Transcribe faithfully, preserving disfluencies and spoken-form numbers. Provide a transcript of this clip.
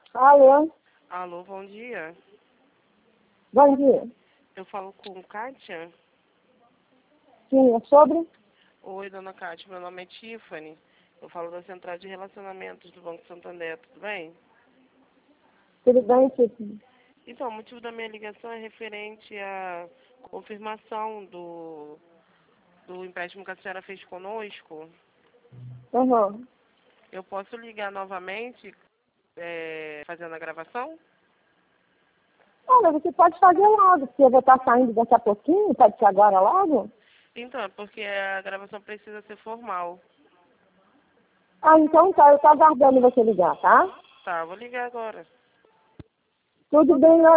Alô? Alô, bom dia. Bom dia. Eu falo com Kátia? Sim, é sobre? Oi, dona Kátia, meu nome é Tiffany. Eu falo da Central de Relacionamentos do Banco Santander, tudo bem? Tudo bem, Tiffany? Então, o motivo da minha ligação é referente à confirmação do, do empréstimo que a senhora fez conosco. Uhum. Eu posso ligar novamente, é, fazendo a gravação? Olha, você pode fazer logo, porque eu vou estar saindo daqui a pouquinho, pode ser agora logo? Então, é porque a gravação precisa ser formal. Ah, então tá, eu estou aguardando você ligar, tá? Tá, vou ligar agora. Tudo bem,